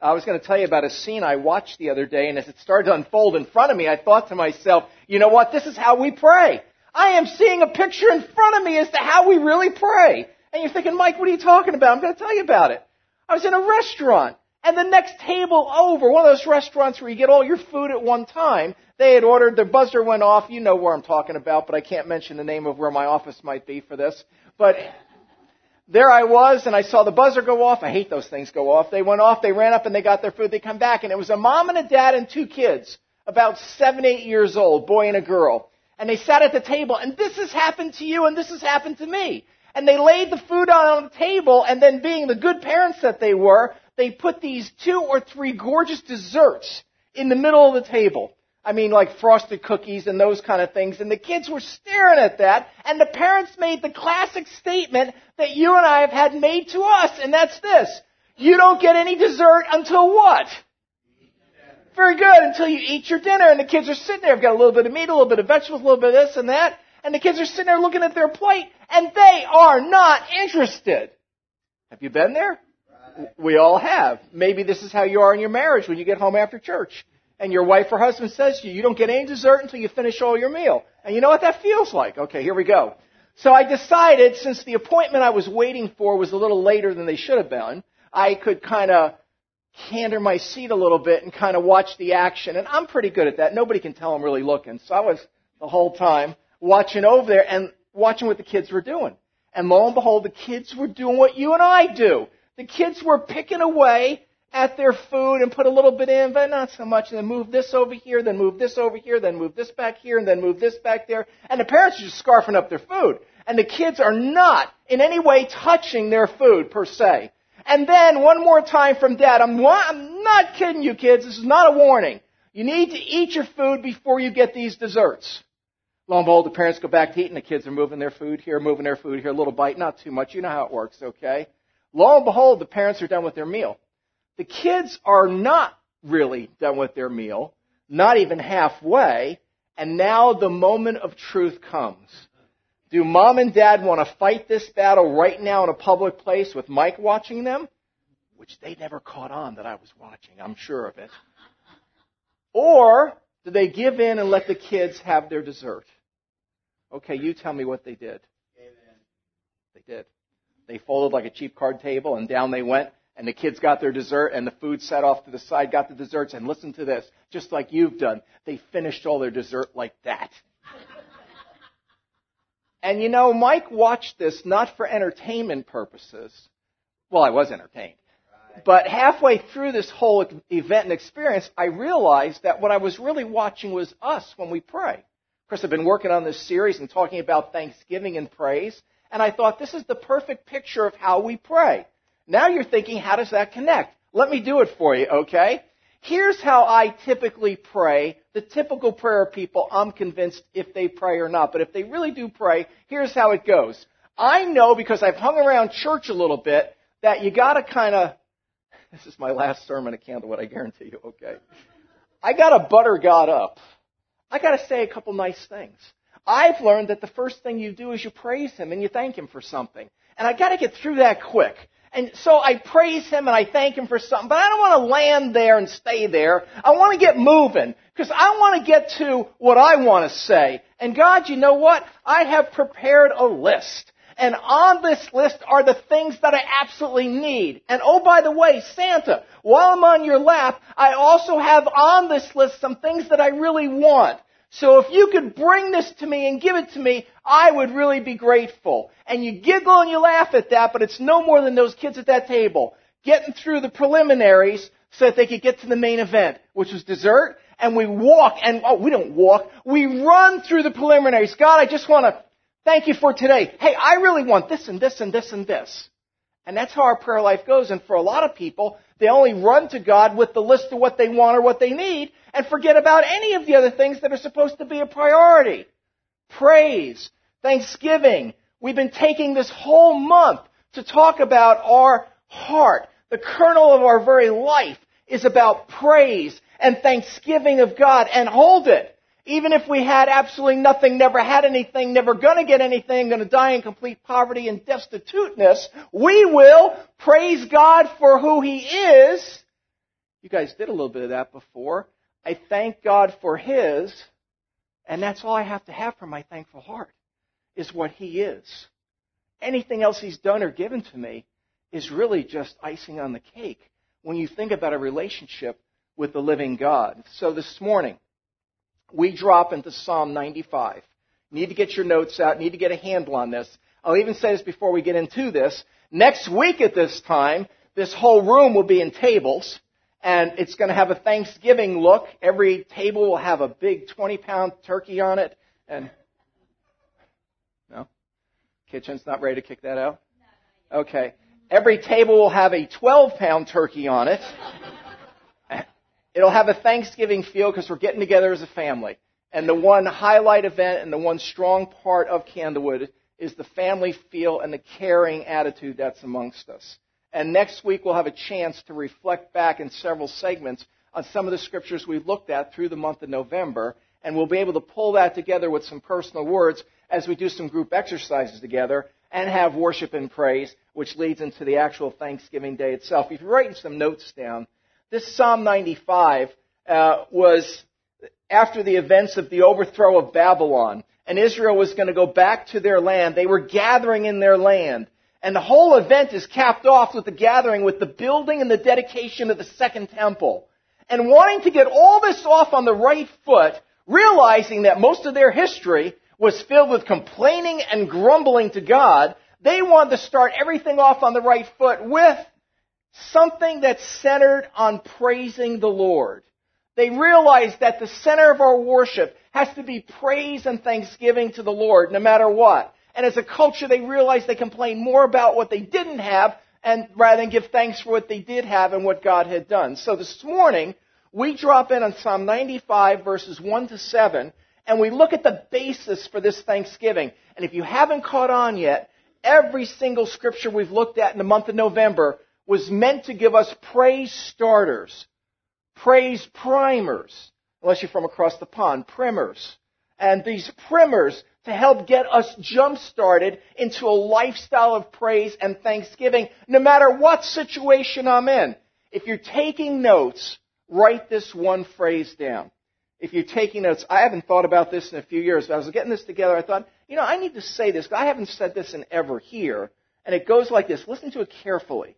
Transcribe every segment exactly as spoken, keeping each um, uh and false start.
I was going to tell you about a scene I watched the other day, and as it started to unfold in front of me, I thought to myself, you know what, this is how we pray. I am seeing a picture in front of me as to how we really pray. And you're thinking, Mike, what are you talking about? I'm going to tell you about it. I was in a restaurant, and the next table over, one of those restaurants where you get all your food at one time, they had ordered, their buzzer went off. You know where I'm talking about, but I can't mention the name of where my office might be for this. But there I was, and I saw the buzzer go off. I hate those things go off. They went off, they ran up, and they got their food. They come back, and it was a mom and a dad and two kids, about seven, eight years old, boy and a girl. And they sat at the table, and this has happened to you, and this has happened to me. And they laid the food out on the table, and then being the good parents that they were, they put these two or three gorgeous desserts in the middle of the table. I mean, like frosted cookies and those kind of things. And the kids were staring at that, and the parents made the classic statement that you and I have had made to us, and that's this. You don't get any dessert until what? Very good, until you eat your dinner. And the kids are sitting there. They've got a little bit of meat, a little bit of vegetables, a little bit of this and that. And the kids are sitting there looking at their plate, and they are not interested. Have you been there? We all have. Maybe this is how you are in your marriage when you get home after church. And your wife or husband says to you, you don't get any dessert until you finish all your meal. And you know what that feels like? Okay, here we go. So I decided, since the appointment I was waiting for was a little later than they should have been, I could kind of canter my seat a little bit and kind of watch the action. And I'm pretty good at that. Nobody can tell I'm really looking. So I was the whole time watching over there and watching what the kids were doing. And lo and behold, the kids were doing what you and I do. The kids were picking away at their food and put a little bit in, but not so much, and then move this over here, then move this over here, then move this back here, and then move this back there. And the parents are just scarfing up their food. And the kids are not in any way touching their food, per se. And then, one more time from Dad, I'm, I'm not kidding you, kids, this is not a warning. You need to eat your food before you get these desserts. Lo and behold, the parents go back to eating, the kids are moving their food here, moving their food here, a little bite, not too much, you know how it works, okay? Lo and behold, the parents are done with their meal. The kids are not really done with their meal, not even halfway, and now the moment of truth comes. Do Mom and Dad want to fight this battle right now in a public place with Mike watching them? Which they never caught on that I was watching, I'm sure of it. Or do they give in and let the kids have their dessert? Okay, you tell me what they did. Amen. They did. They folded like a cheap card table, and down they went. And the kids got their dessert, and the food set off to the side, got the desserts, and listen to this, just like you've done. They finished all their dessert like that. And you know, Mike watched this not for entertainment purposes. Well, I was entertained. Right. But halfway through this whole event and experience, I realized that what I was really watching was us when we pray. Of course, I've been working on this series and talking about thanksgiving and praise, and I thought this is the perfect picture of how we pray. Now you're thinking, how does that connect? Let me do it for you, okay? Here's how I typically pray. The typical prayer of people, I'm convinced if they pray or not. But if they really do pray, here's how it goes. I know, because I've hung around church a little bit, that you got to kind of, this is my last sermon at Candlewood, I guarantee you, okay? I got to butter God up. I got to say a couple nice things. I've learned that the first thing you do is you praise Him and you thank Him for something. And I got to get through that quick. And so I praise Him and I thank Him for something, but I don't want to land there and stay there. I want to get moving, because I want to get to what I want to say. And God, you know what? I have prepared a list. And on this list are the things that I absolutely need. And oh, by the way, Santa, while I'm on your lap, I also have on this list some things that I really want. So if you could bring this to me and give it to me, I would really be grateful. And you giggle and you laugh at that, but it's no more than those kids at that table getting through the preliminaries so that they could get to the main event, which was dessert. And we walk, and oh, we don't walk, we run through the preliminaries. God, I just want to thank you for today. Hey, I really want this and this and this and this. And that's how our prayer life goes. And for a lot of people, they only run to God with the list of what they want or what they need and forget about any of the other things that are supposed to be a priority. Praise, thanksgiving. We've been taking this whole month to talk about our heart. The kernel of our very life is about praise and thanksgiving of God. And hold it. Even if we had absolutely nothing, never had anything, never going to get anything, going to die in complete poverty and destituteness, we will praise God for who He is You guys did a little bit of that before. I thank God for His, and that's all I have to have from my thankful heart, is what He is. Anything else He's done or given to me is really just icing on the cake when you think about a relationship with the living God. So this morning, we drop into Psalm ninety-five. Need to get your notes out, need to get a handle on this. I'll even say this before we get into this. Next week at this time, this whole room will be in tables, and it's going to have a Thanksgiving look. Every table will have a big twenty-pound turkey on it. And no? Kitchen's not ready to kick that out? Okay. Every table will have a twelve-pound turkey on it. It'll have a Thanksgiving feel because we're getting together as a family. And the one highlight event and the one strong part of Candlewood is the family feel and the caring attitude that's amongst us. And next week we'll have a chance to reflect back in several segments on some of the scriptures we've looked at through the month of November. And we'll be able to pull that together with some personal words as we do some group exercises together and have worship and praise, which leads into the actual Thanksgiving Day itself. If you're writing some notes down, this Psalm ninety-five uh, was after the events of the overthrow of Babylon, and Israel was going to go back to their land. They were gathering in their land. And the whole event is capped off with the gathering, with the building and the dedication of the Second Temple. And wanting to get all this off on the right foot, realizing that most of their history was filled with complaining and grumbling to God, they wanted to start everything off on the right foot with something that's centered on praising the Lord. They realized that the center of our worship has to be praise and thanksgiving to the Lord, no matter what. And as a culture, they realized they complained more about what they didn't have, and rather than give thanks for what they did have and what God had done. So this morning, we drop in on Psalm ninety-five, verses one to seven, and we look at the basis for this Thanksgiving. And if you haven't caught on yet, every single scripture we've looked at in the month of November was meant to give us praise starters, praise primers, unless you're from across the pond, primers. And these primers to help get us jump-started into a lifestyle of praise and thanksgiving, no matter what situation I'm in. If you're taking notes, write this one phrase down. If you're taking notes, I haven't thought about this in a few years, but I was getting this together, I thought, you know, I need to say this, because I haven't said this in ever here. And it goes like this. Listen to it carefully.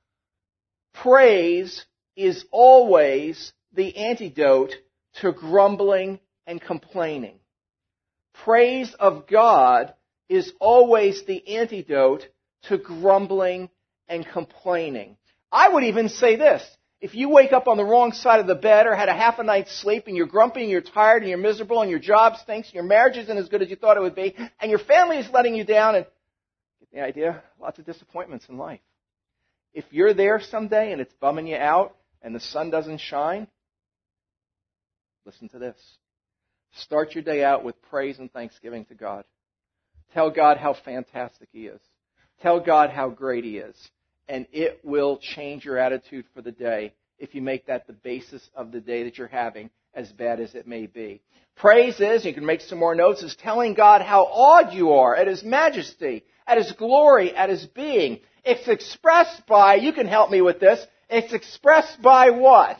Praise is always the antidote to grumbling and complaining. Praise of God is always the antidote to grumbling and complaining. I would even say this. If you wake up on the wrong side of the bed or had a half a night's sleep and you're grumpy and you're tired and you're miserable and your job stinks and your marriage isn't as good as you thought it would be and your family is letting you down, and get the idea? Lots of disappointments in life. If you're there someday and it's bumming you out and the sun doesn't shine, listen to this. Start your day out with praise and thanksgiving to God. Tell God how fantastic He is. Tell God how great He is. And it will change your attitude for the day if you make that the basis of the day that you're having, as bad as it may be. Praise is, you can make some more notes, is telling God how awed you are at His majesty, at His glory, at His being. It's expressed by, you can help me with this, it's expressed by what?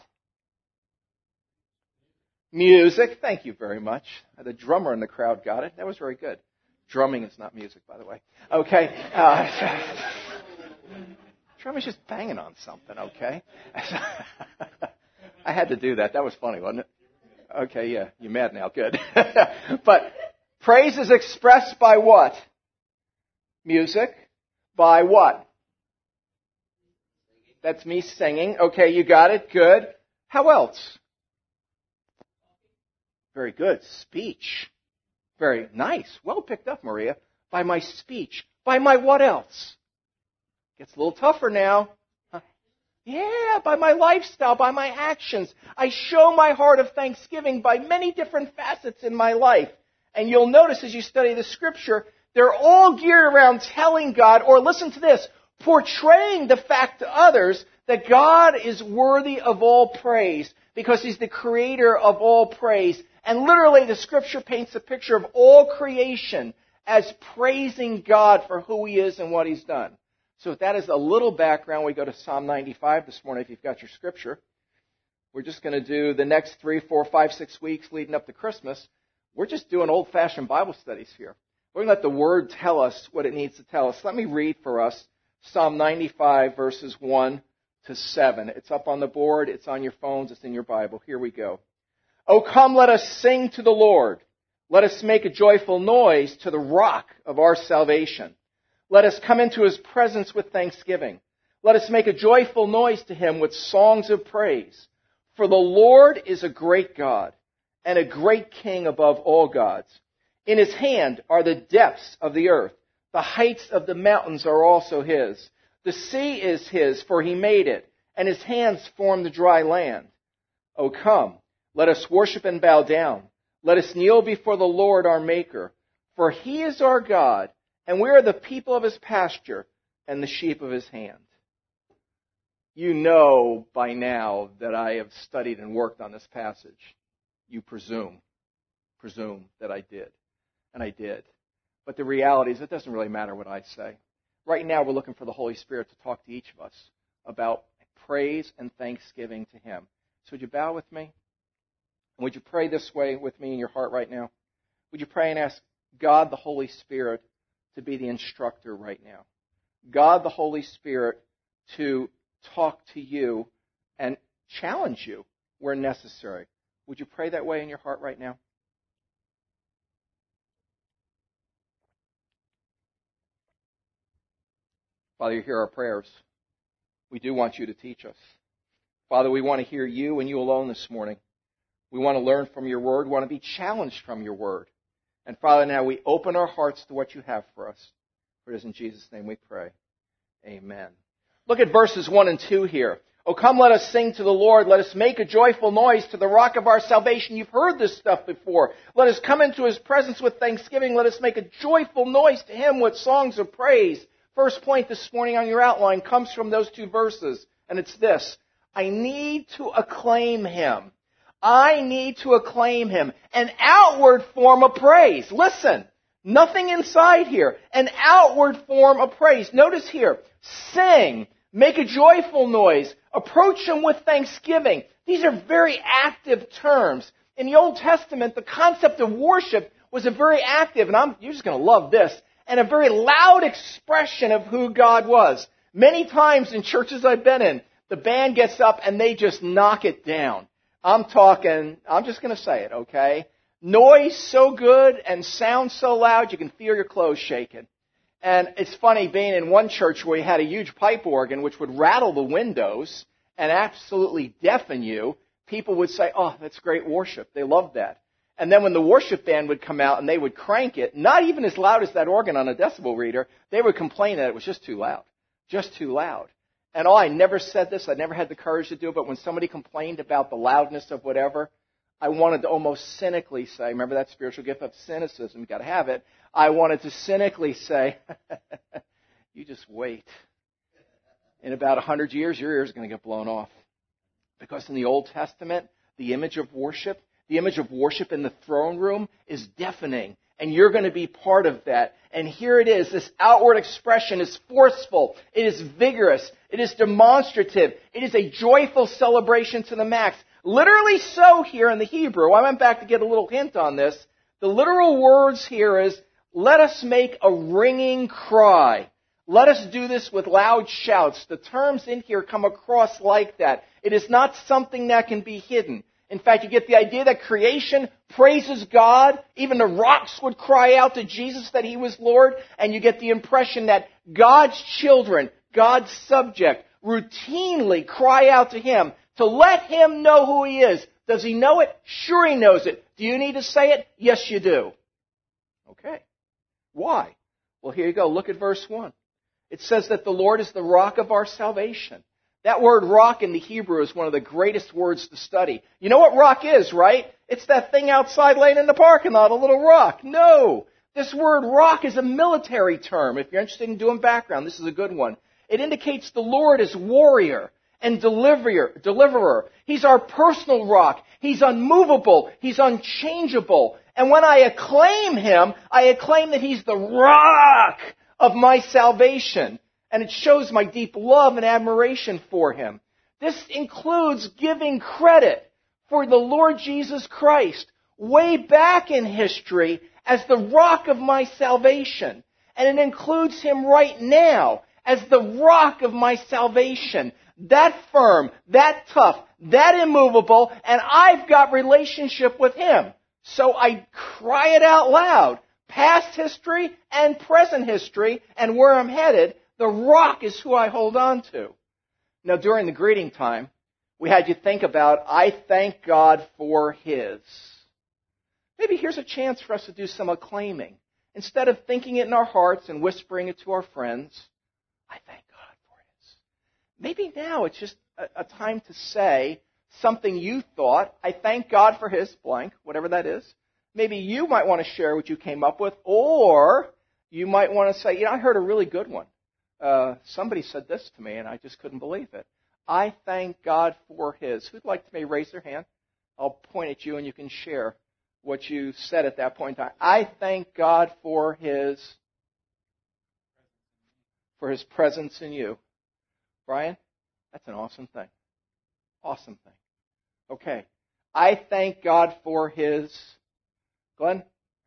Music. Thank you very much. The drummer in the crowd got it. That was very good. Drumming is not music, by the way. Okay. Uh, drumming's just banging on something, okay? I had to do that. That was funny, wasn't it? Okay, yeah. You're mad now. Good. But praise is expressed by what? Music. By what? That's me singing. Okay, you got it. Good. How else? Very good. Speech. Very nice. Well picked up, Maria. By my speech. By my what else? Gets a little tougher now. Huh? Yeah, by my lifestyle, by my actions. I show my heart of thanksgiving by many different facets in my life. And you'll notice as you study the Scripture, they're all geared around telling God, or listen to this, portraying the fact to others that God is worthy of all praise because He's the creator of all praise. And literally the Scripture paints a picture of all creation as praising God for who He is and what He's done. So if that is a little background, we go to Psalm ninety-five this morning if you've got your Scripture. We're just going to do the next three, four, five, six weeks leading up to Christmas. We're just doing old-fashioned Bible studies here. We're going to let the Word tell us what it needs to tell us. Let me read for us Psalm ninety-five, verses one to seven. It's up on the board. It's on your phones. It's in your Bible. Here we go. Oh, come, let us sing to the Lord. Let us make a joyful noise to the rock of our salvation. Let us come into His presence with thanksgiving. Let us make a joyful noise to Him with songs of praise. For the Lord is a great God and a great King above all gods. In His hand are the depths of the earth. The heights of the mountains are also His. The sea is His, for He made it, and His hands formed the dry land. O come, let us worship and bow down. Let us kneel before the Lord our Maker. For He is our God, and we are the people of His pasture and the sheep of His hand. You know by now that I have studied and worked on this passage. You presume, presume that I did. And I did. But the reality is it doesn't really matter what I say. Right now we're looking for the Holy Spirit to talk to each of us about praise and thanksgiving to Him. So would you bow with me? And would you pray this way with me in your heart right now? Would you pray and ask God the Holy Spirit to be the instructor right now? God the Holy Spirit to talk to you and challenge you where necessary. Would you pray that way in your heart right now? Father, you hear our prayers. We do want you to teach us. Father, we want to hear you and you alone this morning. We want to learn from your word. We want to be challenged from your word. And Father, now we open our hearts to what you have for us. For it is in Jesus' name we pray. Amen. Look at verses one and two here. Oh, come, let us sing to the Lord. Let us make a joyful noise to the rock of our salvation. You've heard this stuff before. Let us come into His presence with thanksgiving. Let us make a joyful noise to Him with songs of praise. First point this morning on your outline comes from those two verses, and it's this. I need to acclaim Him. I need to acclaim Him. An outward form of praise. Listen, nothing inside here. An outward form of praise. Notice here, sing. Make a joyful noise. Approach Him with thanksgiving. These are very active terms. In the Old Testament, the concept of worship was a very active, and I'm, you're just going to love this, and a very loud expression of who God was. Many times in churches I've been in, the band gets up and they just knock it down. I'm talking, I'm just going to say it, okay? Noise so good and sound so loud you can feel your clothes shaking. And it's funny being in one church where we had a huge pipe organ which would rattle the windows and absolutely deafen you. People would say, oh, that's great worship. They loved that. And then when the worship band would come out and they would crank it, not even as loud as that organ on a decibel reader, they would complain that it was just too loud. Just too loud. And oh, I never said this. I never had the courage to do it. But when somebody complained about the loudness of whatever, I wanted to almost cynically say, remember that spiritual gift of cynicism? You've got to have it. I wanted to cynically say, you just wait. In about a hundred years, your ears are going to get blown off. Because in the Old Testament, the image of worship, the image of worship in the throne room is deafening. And you're going to be part of that. And here it is. This outward expression is forceful. It is vigorous. It is demonstrative. It is a joyful celebration to the max. Literally so here in the Hebrew. I went back to get a little hint on this. The literal words here is, let us make a ringing cry. Let us do this with loud shouts. The terms in here come across like that. It is not something that can be hidden. In fact, you get the idea that creation praises God. Even the rocks would cry out to Jesus that He was Lord. And you get the impression that God's children, God's subject, routinely cry out to Him to let Him know who He is. Does He know it? Sure He knows it. Do you need to say it? Yes, you do. Okay. Why? Well, here you go. Look at verse one. It says that the Lord is the rock of our salvation. That word rock in the Hebrew is one of the greatest words to study. You know what rock is, right? It's that thing outside laying in the parking lot, a little rock. No. This word rock is a military term. If you're interested in doing background, this is a good one. It indicates the Lord is warrior and deliverer. deliverer. He's our personal rock. He's unmovable. He's unchangeable. And when I acclaim Him, I acclaim that He's the rock of my salvation. And it shows my deep love and admiration for Him. This includes giving credit for the Lord Jesus Christ way back in history as the rock of my salvation. And it includes Him right now as the rock of my salvation. That firm, that tough, that immovable, and I've got relationship with Him. So I cry it out loud. Past history and present history and where I'm headed, the rock is who I hold on to. Now, during the greeting time, we had you think about, I thank God for His. Maybe here's a chance for us to do some acclaiming. Instead of thinking it in our hearts and whispering it to our friends, I thank God for His. Maybe now it's just a, a time to say something you thought, I thank God for His blank, whatever that is. Maybe you might want to share what you came up with, or you might want to say, you know, I heard a really good one. Uh, somebody said this to me, and I just couldn't believe it. I thank God for His. Who'd like to maybe raise their hand? I'll point at you, and you can share what you said at that point in time. I thank God for His, for His presence in you. Brian, that's an awesome thing. Awesome thing. Okay. I thank God for His... Glenn?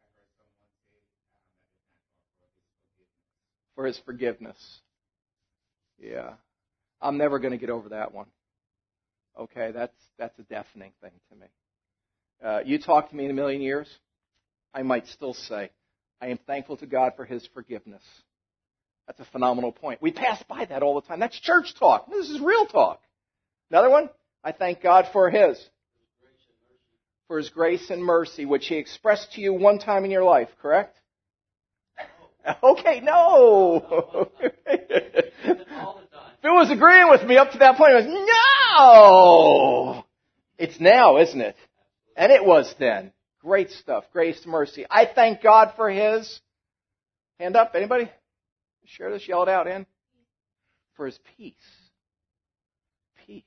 For His forgiveness. Yeah. I'm never going to get over that one. Okay, that's that's a deafening thing to me. Uh, you talk to me in a million years, I might still say, I am thankful to God for His forgiveness. That's a phenomenal point. We pass by that all the time. That's church talk. This is real talk. Another one? I thank God for His. For His grace and mercy, which He expressed to you one time in your life, correct? No. Okay, no. If it was agreeing with me up to that point, it was, no! It's now, isn't it? And it was then. Great stuff. Grace and mercy. I thank God for His... Hand up, anybody? Share this, yell it out, in. For His peace. Peace.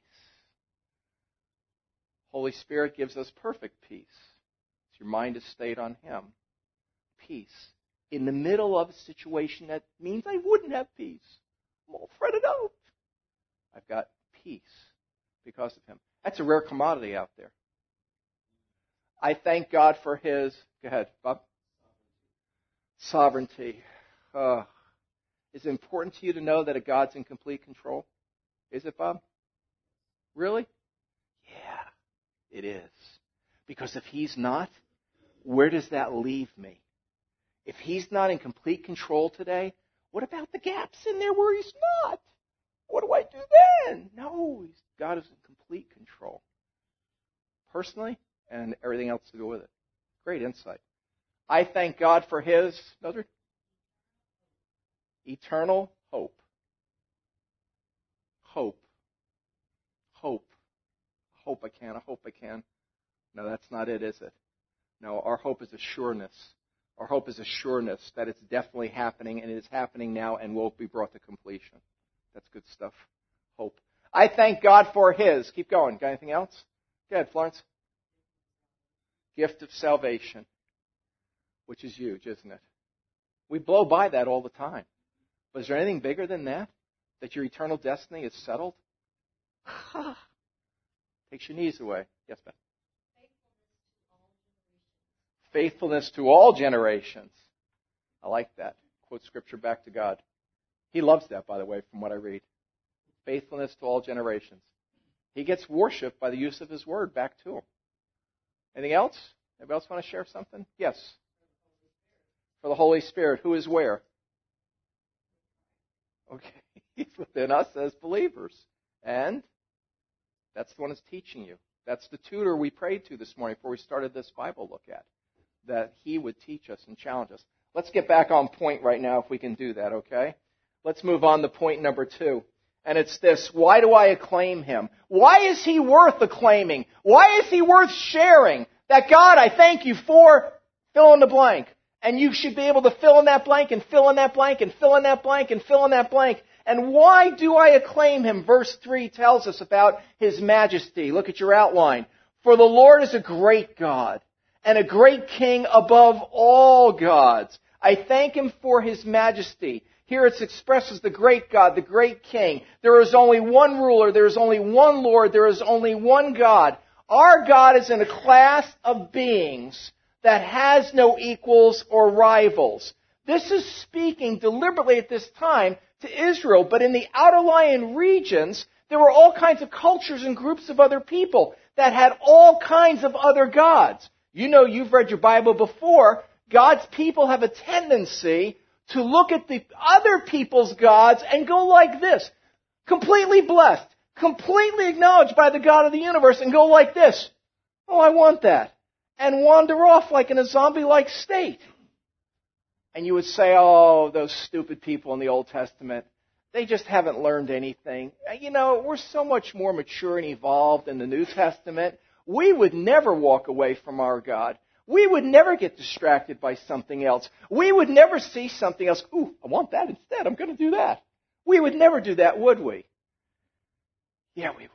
Holy Spirit gives us perfect peace. So your mind is stayed on Him. Peace. In the middle of a situation that means I wouldn't have peace. I'm all fretted out. I've got peace because of Him. That's a rare commodity out there. I thank God for His... Go ahead, Bob. Sovereignty. Uh, is it important to you to know that a God's in complete control? Is it, Bob? Really? Yeah, it is. Because if He's not, where does that leave me? If He's not in complete control today, what about the gaps in there where He's not? What do I do then? No, God is in complete control. Personally, and everything else to go with it. Great insight. I thank God for His, Mildred, eternal hope. Hope. Hope. Hope I can. I hope I can. No, that's not it, is it? No, our hope is a sureness. Our hope is a sureness that it's definitely happening, and it is happening now and will be brought to completion. That's good stuff. Hope. I thank God for His. Keep going. Got anything else? Go ahead, Florence. Gift of salvation, which is huge, isn't it? We blow by that all the time. But is there anything bigger than that? That your eternal destiny is settled? Takes your knees away. Yes, Ben. Faithfulness to all generations. I like that. Quote Scripture back to God. He loves that, by the way, from what I read. Faithfulness to all generations. He gets worshipped by the use of His word back to Him. Anything else? Anybody else want to share something? Yes. For the Holy Spirit, who is where? Okay. He's within us as believers. And that's the one that's teaching you. That's the tutor we prayed to this morning before we started this Bible look at. That He would teach us and challenge us. Let's get back on point right now if we can do that, okay? Let's move on to point number two. And it's this. Why do I acclaim Him? Why is He worth acclaiming? Why is He worth sharing? That God, I thank You for fill in the blank. And you should be able to fill in that blank and fill in that blank and fill in that blank and fill in that blank. And why do I acclaim Him? Verse three tells us about His majesty. Look at your outline. For the Lord is a great God and a great King above all gods. I thank Him for His majesty. Here it's expressed as the great God, the great King. There is only one ruler. There is only one Lord. There is only one God. Our God is in a class of beings that has no equals or rivals. This is speaking deliberately at this time to Israel, but in the outer lying regions, there were all kinds of cultures and groups of other people that had all kinds of other gods. You know, you've read your Bible before. God's people have a tendency to look at the other people's gods and go like this. Completely blessed, completely acknowledged by the God of the universe, and go like this. Oh, I want that. And wander off like in a zombie-like state. And you would say, oh, those stupid people in the Old Testament, they just haven't learned anything. You know, we're so much more mature and evolved in the New Testament. We would never walk away from our God. We would never get distracted by something else. We would never see something else. Ooh, I want that instead. I'm going to do that. We would never do that, would we? Yeah, we would.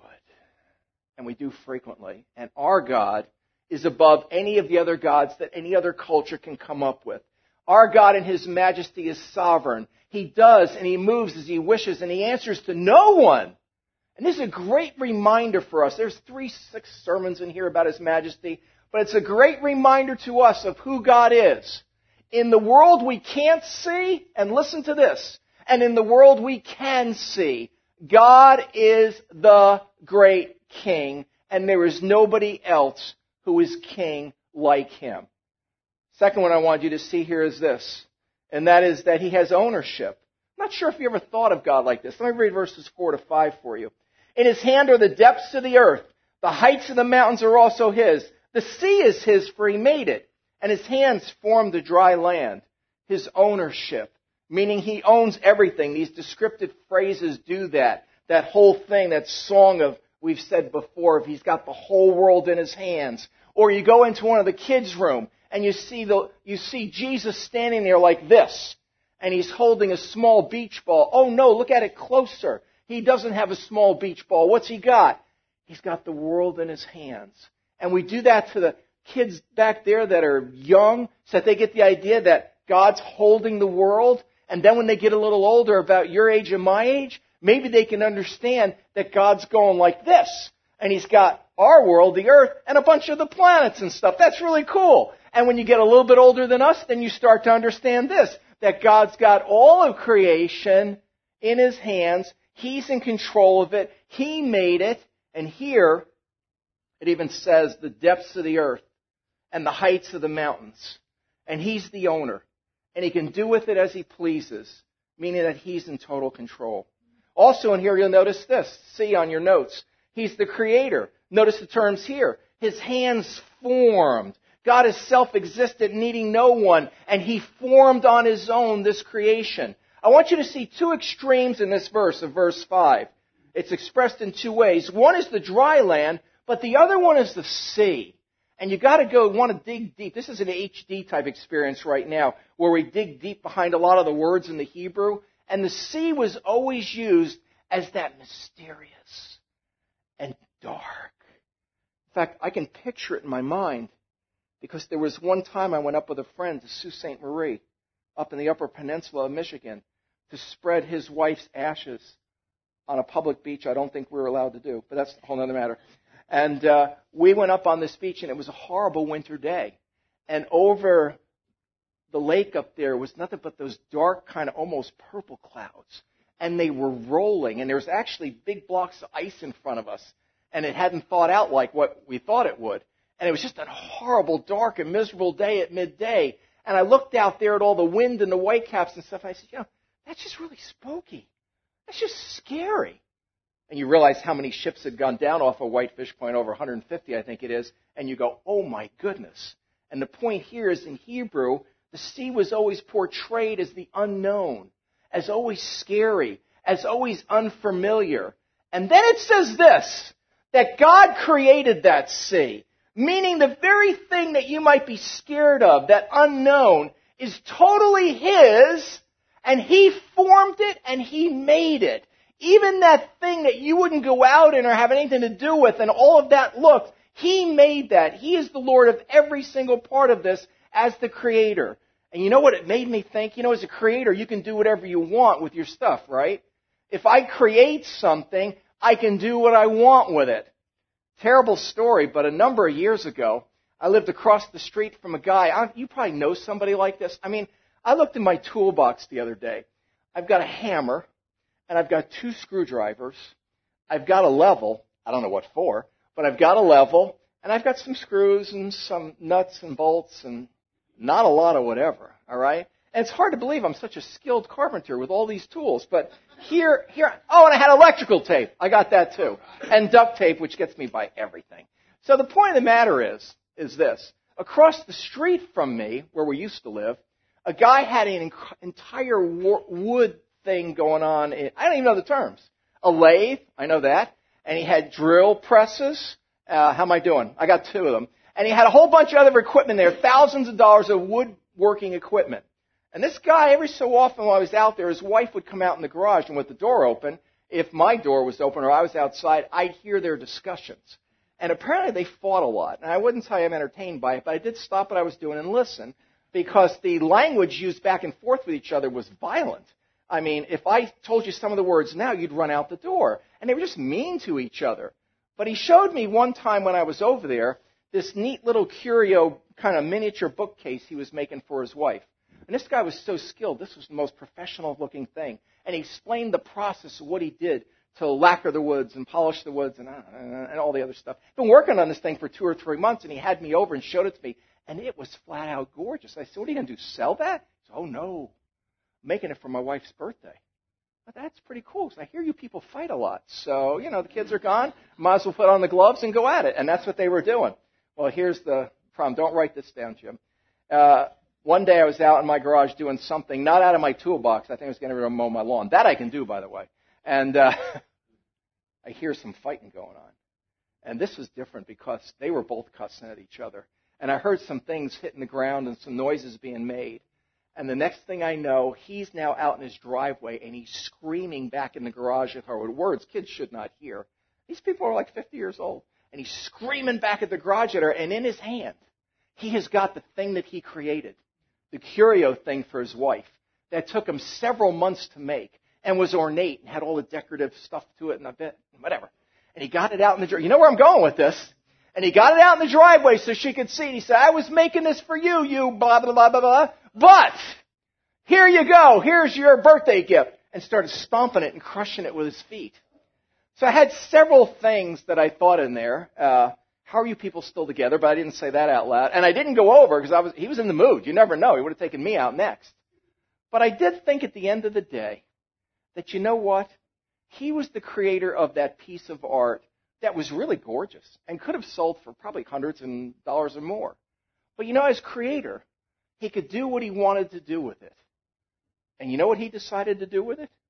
And we do frequently. And our God is above any of the other gods that any other culture can come up with. Our God in His majesty is sovereign. He does and He moves as He wishes, and He answers to no one. And this is a great reminder for us. There's three, six sermons in here about His majesty, but it's a great reminder to us of who God is. In the world we can't see, and listen to this, and in the world we can see, God is the great King, and there is nobody else who is king like Him. Second one I want you to see here is this, and that is that He has ownership. I'm not sure if you ever thought of God like this. Let me read verses four to five for you. In His hand are the depths of the earth. The heights of the mountains are also His. The sea is His, for He made it, and His hands formed the dry land. His ownership, meaning He owns everything. These descriptive phrases do that. That whole thing, that song of, we've said before, if He's got the whole world in His hands. Or you go into one of the kids' room, and you see the you see Jesus standing there like this, and He's holding a small beach ball. Oh no, look at it closer. He doesn't have a small beach ball. What's He got? He's got the world in His hands. And we do that to the kids back there that are young, so that they get the idea that God's holding the world. And then when they get a little older, about your age and my age, maybe they can understand that God's going like this. And He's got our world, the earth, and a bunch of the planets and stuff. That's really cool. And when you get a little bit older than us, then you start to understand this, that God's got all of creation in His hands. He's in control of it. He made it. And here, it even says the depths of the earth and the heights of the mountains. And He's the owner. And He can do with it as He pleases, meaning that He's in total control. Also in here, you'll notice this. See on your notes. He's the creator. Notice the terms here. His hands formed. God is self-existent, needing no one, and He formed on His own this creation. I want you to see two extremes in this verse of verse five. It's expressed in two ways. One is the dry land, but the other one is the sea. And you've got to go, want to dig deep. This is an H D type experience right now, where we dig deep behind a lot of the words in the Hebrew. And the sea was always used as that mysterious and dark. In fact, I can picture it in my mind, because there was one time I went up with a friend to Sault Ste. Marie, up in the Upper Peninsula of Michigan, to spread his wife's ashes on a public beach. I don't think we were allowed to do, but that's a whole other matter. And uh, we went up on this beach, and it was a horrible winter day. And over the lake up there was nothing but those dark, kind of almost purple clouds. And they were rolling, and there was actually big blocks of ice in front of us. And it hadn't thawed out like what we thought it would. And it was just a horrible, dark, and miserable day at midday. And I looked out there at all the wind and the whitecaps and stuff, and I said, you know, that's just really spooky. That's just scary. And you realize how many ships had gone down off of Whitefish Point, over one hundred fifty, I think it is. And you go, oh my goodness. And the point here is, in Hebrew, the sea was always portrayed as the unknown, as always scary, as always unfamiliar. And then it says this, that God created that sea, meaning the very thing that you might be scared of, that unknown, is totally His, and He formed it and He made it. Even that thing that you wouldn't go out in or have anything to do with, and all of that looked, He made that. He is the Lord of every single part of this as the Creator. And you know what it made me think? You know, as a creator, you can do whatever you want with your stuff, right? If I create something, I can do what I want with it. Terrible story, but a number of years ago, I lived across the street from a guy. I, you probably know somebody like this. I mean, I looked in my toolbox the other day. I've got a hammer, and I've got two screwdrivers. I've got a level. I don't know what for, but I've got a level, and I've got some screws and some nuts and bolts and not a lot of whatever, all right? And it's hard to believe I'm such a skilled carpenter with all these tools, but here, here, oh, and I had electrical tape. I got that too. And duct tape, which gets me by everything. So the point of the matter is, is this. Across the street from me, where we used to live, a guy had an entire wood thing going on. In, I don't even know the terms. A lathe, I know that. And he had drill presses. Uh, how am I doing? I got two of them. And he had a whole bunch of other equipment there, thousands of dollars of woodworking equipment. And this guy, every so often while I was out there, his wife would come out in the garage, and with the door open, if my door was open or I was outside, I'd hear their discussions. And apparently they fought a lot. And I wouldn't tell you I'm entertained by it, but I did stop what I was doing and listen, because the language used back and forth with each other was violent. I mean, if I told you some of the words now, you'd run out the door. And they were just mean to each other. But he showed me one time when I was over there, this neat little curio kind of miniature bookcase he was making for his wife. And this guy was so skilled. This was the most professional-looking thing. And he explained the process of what he did to lacquer the woods and polish the woods and, uh, and all the other stuff. I've been working on this thing for two or three months, and he had me over and showed it to me. And it was flat-out gorgeous. I said, what are you going to do, sell that? He said, oh, no. I'm making it for my wife's birthday. But that's pretty cool, because I hear you people fight a lot. So, you know, the kids are gone. Might as well put on the gloves and go at it. And that's what they were doing. Well, here's the problem. Don't write this down, Jim. Uh, one day I was out in my garage doing something, not out of my toolbox. I think I was getting ready to mow my lawn. That I can do, by the way. And uh, I hear some fighting going on. And this was different because they were both cussing at each other. And I heard some things hitting the ground and some noises being made. And the next thing I know, he's now out in his driveway, and he's screaming back in the garage at her with words kids should not hear. These people are like fifty years old. And he's screaming back at the garage at her, and in his hand, he has got the thing that he created, the curio thing for his wife, that took him several months to make and was ornate and had all the decorative stuff to it and a bit, whatever. And he got it out in the driveway. You know where I'm going with this? And he got it out in the driveway so she could see it. He said, I was making this for you, you blah, blah, blah, blah, blah. But here you go. Here's your birthday gift. And started stomping it and crushing it with his feet. So I had several things that I thought in there. Uh, how are you people still together? But I didn't say that out loud. And I didn't go over because I was he was in the mood. You never know. He would have taken me out next. But I did think at the end of the day that, you know what? He was the creator of that piece of art that was really gorgeous and could have sold for probably hundreds of dollars or more. But, you know, as creator, he could do what he wanted to do with it. And you know what he decided to do with it?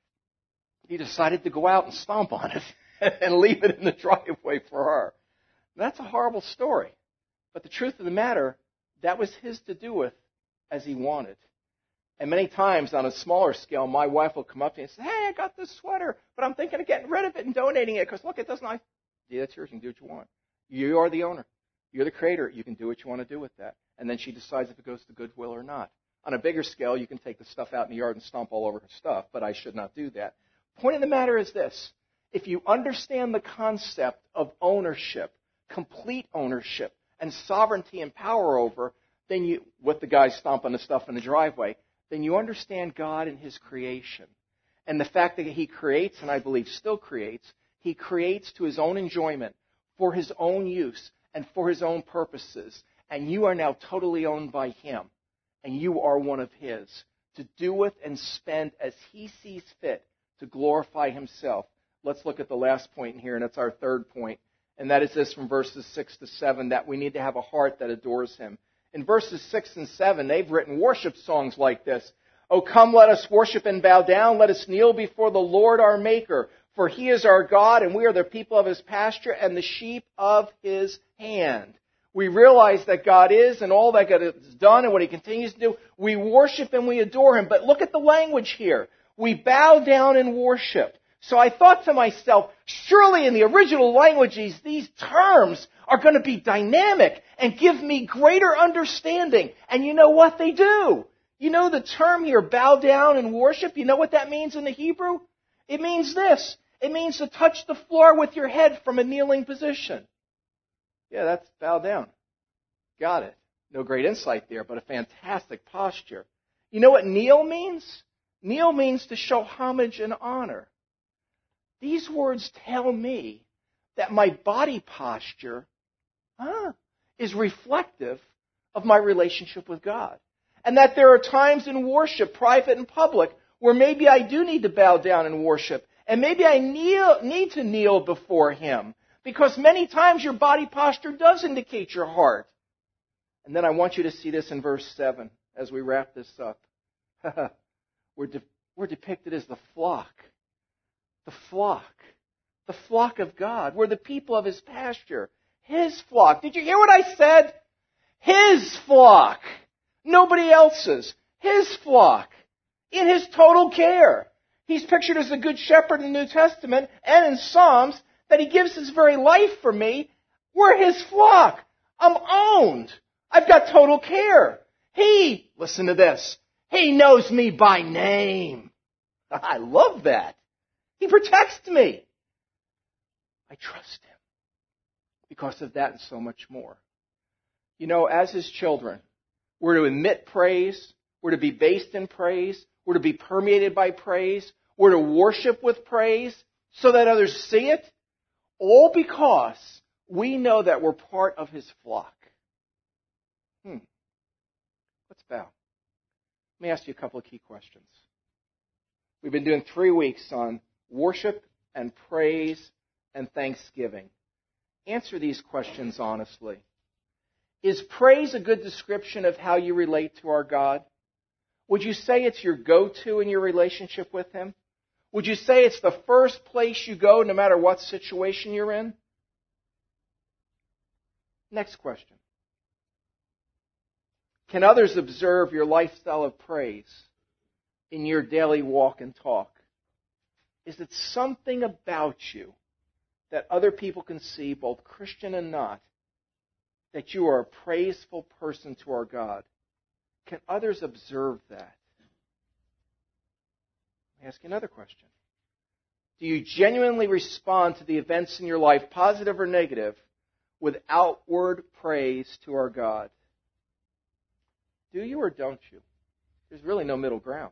He decided to go out and stomp on it and leave it in the driveway for her. That's a horrible story. But the truth of the matter, that was his to do with as he wanted. And many times on a smaller scale, my wife will come up to me and say, hey, I got this sweater, but I'm thinking of getting rid of it and donating it because, look, it doesn't. I, yeah, that's yours. You can do what you want. You are the owner. You're the creator. You can do what you want to do with that. And then she decides if it goes to Goodwill or not. On a bigger scale, you can take the stuff out in the yard and stomp all over her stuff, but I should not do that. Point of the matter is this. If you understand the concept of ownership, complete ownership, and sovereignty and power over, then you, with the guy stomping the stuff in the driveway, then you understand God and His creation. And the fact that He creates, and I believe still creates, He creates to His own enjoyment, for His own use, and for His own purposes. And you are now totally owned by Him. And you are one of His. To do with and spend as He sees fit to glorify Himself. Let's look at the last point in here, and it's our third point. And that is this from verses six to seven, that we need to have a heart that adores Him. In verses six and seven, they've written worship songs like this. Oh, come, let us worship and bow down. Let us kneel before the Lord our Maker. For He is our God, and we are the people of His pasture and the sheep of His hand. We realize that God is and all that God has done and what He continues to do. We worship and we adore Him. But look at the language here. We bow down and worship. So I thought to myself, surely in the original languages, these terms are going to be dynamic and give me greater understanding. And you know what they do? You know the term here, bow down and worship? You know what that means in the Hebrew? It means this. It means to touch the floor with your head from a kneeling position. Yeah, that's bow down. Got it. No great insight there, but a fantastic posture. You know what kneel means? Kneel means to show homage and honor. These words tell me that my body posture huh, is reflective of my relationship with God. And that there are times in worship, private and public, where maybe I do need to bow down and worship. And maybe I kneel, need to kneel before Him. Because many times your body posture does indicate your heart. And then I want you to see this in verse seven as we wrap this up. we're, de- we're depicted as the flock. The flock. The flock of God. We're the people of His pasture. His flock. Did you hear what I said? His flock. Nobody else's. His flock. In His total care. He's pictured as the good shepherd in the New Testament and in Psalms that He gives His very life for me. We're His flock. I'm owned. I've got total care. He, listen to this, He knows me by name. I love that. He protects me. I trust Him because of that and so much more. You know, as His children, we're to admit praise. We're to be based in praise. We're to be permeated by praise. We're to worship with praise so that others see it. All because we know that we're part of His flock. Hmm. Let's bow. Let me ask you a couple of key questions. We've been doing three weeks on worship and praise and thanksgiving. Answer these questions honestly. Is praise a good description of how you relate to our God? Would you say it's your go-to in your relationship with Him? Would you say it's the first place you go no matter what situation you're in? Next question. Can others observe your lifestyle of praise in your daily walk and talk? Is it something about you that other people can see, both Christian and not, that you are a praiseful person to our God? Can others observe that? Let me ask you another question. Do you genuinely respond to the events in your life, positive or negative, with outward praise to our God? Do you or don't you? There's really no middle ground.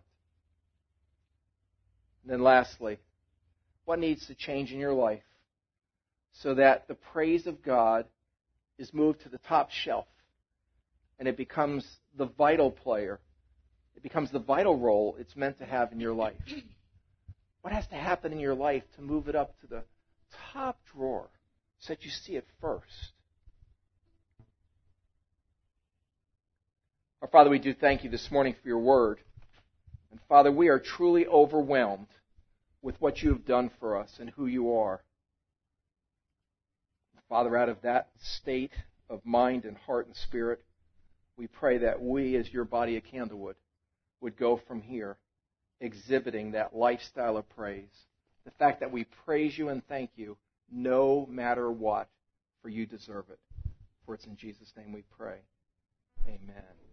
And then lastly, what needs to change in your life so that the praise of God is moved to the top shelf and it becomes the vital player. It becomes the vital role it's meant to have in your life. What has to happen in your life to move it up to the top drawer so that you see it first? Our Father, we do thank You this morning for Your word. And Father, we are truly overwhelmed with what You have done for us and who You are. Father, out of that state of mind and heart and spirit, we pray that we, as Your body of Candlewood, would go from here exhibiting that lifestyle of praise. The fact that we praise You and thank You no matter what, for You deserve it. For it's in Jesus' name we pray. Amen.